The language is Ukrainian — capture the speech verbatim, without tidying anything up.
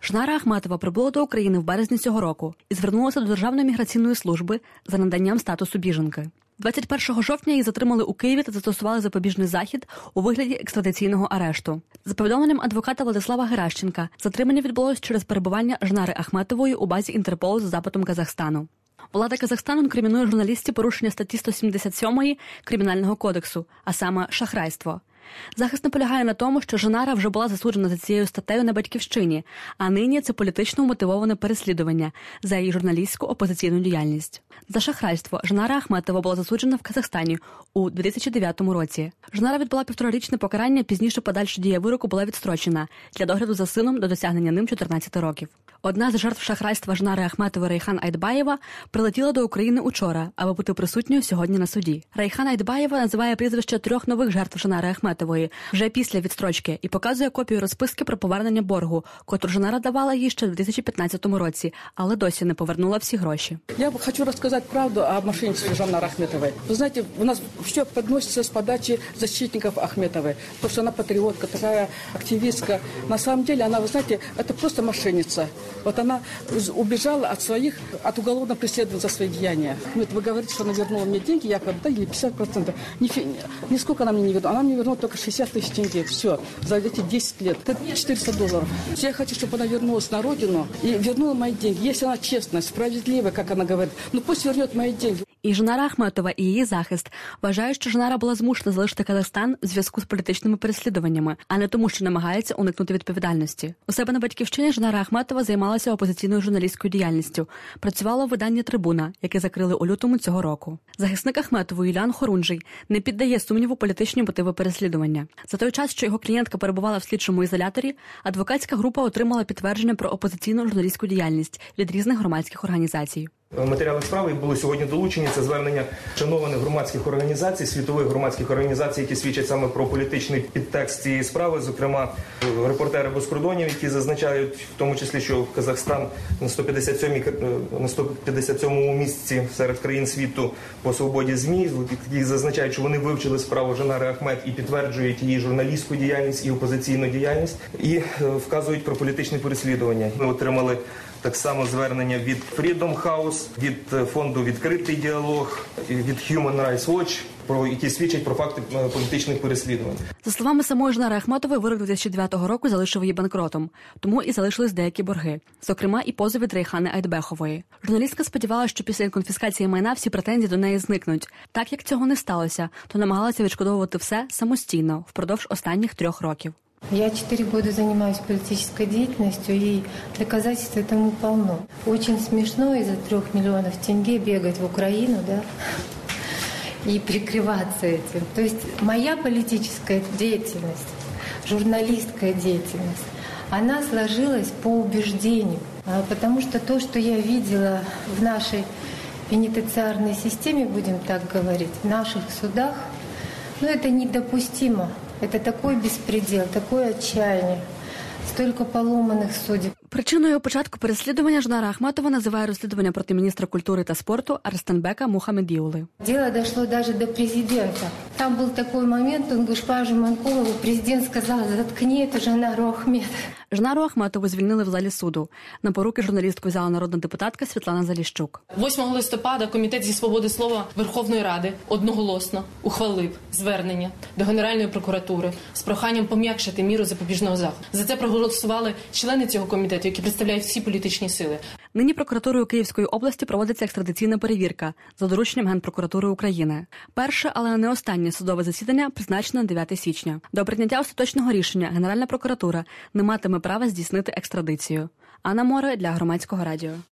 Жнара Ахметова прибула до України в березні цього року і звернулася до Державної міграційної служби за наданням статусу біженки. двадцять першого жовтня її затримали у Києві та застосували запобіжний захід у вигляді екстрадиційного арешту. За повідомленням адвоката Владислава Геращенка, затримання відбулось через перебування Жнари Ахметової у базі Інтерполу за запитом Казахстану. Влада Казахстану інкримінує журналістці порушення статті сто сімдесят сім Кримінального кодексу, а саме шахрайство. Захист наполягає на тому, що Жнара вже була засуджена за цією статтею на Батьківщині, а нині це політично мотивоване переслідування за її журналістську опозиційну діяльність. За шахрайство Жнара Ахметова була засуджена в Казахстані у дві тисячі дев'ятому році. Жнара відбула півторарічне покарання, пізніше подальша дія вироку була відстрочена для догляду за сином до досягнення ним чотирнадцяти років. Одна з жертв шахрайства Жнари Ахметової, Рейхан Айтбаєва, прилетіла до України учора, аби бути присутньою сьогодні на суді. Рейхан Айтбаєва називає прізвище трьох нових жертв Жнари Ахметової вже після відстрочки і показує копію розписки про повернення боргу, котру Жнара давала їй ще в дві тисячі п'ятнадцятому році, але досі не повернула всі гроші. Я хочу розказати правду о мошенничестве Жнари Ахметовой. Ви знаєте, у нас все підноситься з подачі защитників Ахметовой, тому що вона патріотка, така активістка. На самом деле, вона, ви знаєте, це просто мошенниця. Вот она убежала от своих, от уголовного преследования за свои деяния. Вы говорите, что она вернула мне деньги, якобы, да, или пятьдесят процентов. Нисколько она мне не вернула. Она мне вернула только шестьдесят тысяч тенге. Все, за эти десять лет. Это четыреста долларов. Я хочу, чтобы она вернулась на родину и вернула мои деньги. Если она честная, справедливая, как она говорит, ну пусть вернет мои деньги. І Жнара Ахметова, і її захист вважають, що Жнара була змушена залишити Казахстан в зв'язку з політичними переслідуваннями, а не тому, що намагається уникнути відповідальності. У себе на Батьківщині Жнара Ахметова займалася опозиційною журналістською діяльністю. Працювала в виданні «Трибуна», яке закрили у лютому цього року. Захисник Ахметової Юліан Хорунжий не піддає сумніву політичні мотиви переслідування. За той час, що його клієнтка перебувала в слідчому ізоляторі, адвокатська група отримала підтвердження про опозиційну журналістську діяльність від різних громадських організацій. Матеріали справи були сьогодні долучені. Це звернення шанованих громадських організацій, світових громадських організацій, які свідчать саме про політичний підтекст цієї справи. Зокрема, репортери без кордонів, які зазначають, в тому числі, що Казахстан на сто п'ятдесят сьомій, на сто п'ятдесят сьомому місці серед країн світу по свободі ЗМІ, які зазначають, що вони вивчили справу Жнари Ахмет і підтверджують її журналістську діяльність і опозиційну діяльність, і вказують про політичне переслідування. Ми отримали так само звернення від Freedom House, від фонду «Відкритий діалог», від Human Rights Watch, про які свідчать про факти політичних переслідувань. За словами самої Жнари Ахметової, вирок дві тисячі дев'ятого року залишив її банкротом, тому і залишились деякі борги, зокрема і позов від Рейхани Айтбехової. Журналістка сподівалася, що після конфіскації майна всі претензії до неї зникнуть. Так як цього не сталося, то намагалася відшкодовувати все самостійно впродовж останніх трьох років. Я четыре года занимаюсь политической деятельностью, и доказательств этому полно. Очень смешно из-за трех миллионов тенге бегать в Украину, да, и прикрываться этим. То есть моя политическая деятельность, журналистская деятельность, она сложилась по убеждению. Потому что то, что я видела в нашей пенитенциарной системе, будем так говорить, в наших судах, ну это недопустимо. Это такой беспредел, такое отчаяние, столько поломаних судів. Причиною початку переслідування Жнара Ахметова називає розслідування проти міністра культури та спорту Арыстанбека Мухамедиулы. Дело дошло даже до президента. Там был такой момент, он Гушпажу Манкулову, президент сказал: заткни эту Жнару Ахмет. Жнару Ахметову звільнили в залі суду. На поруки журналістку взяла народна депутатка Світлана Заліщук. восьмого листопада Комітет зі свободи слова Верховної Ради одноголосно ухвалив звернення до Генеральної прокуратури з проханням пом'якшити міру запобіжного заходу. За це проголосували члени цього комітету, які представляють всі політичні сили. Нині прокуратурою Київської області проводиться екстрадиційна перевірка за дорученням Генпрокуратури України. Перше, але не останнє судове засідання призначено на дев'яте січня. До прийняття остаточного рішення Генеральна прокуратура не матиме права здійснити екстрадицію. Анна Море для Громадського радіо.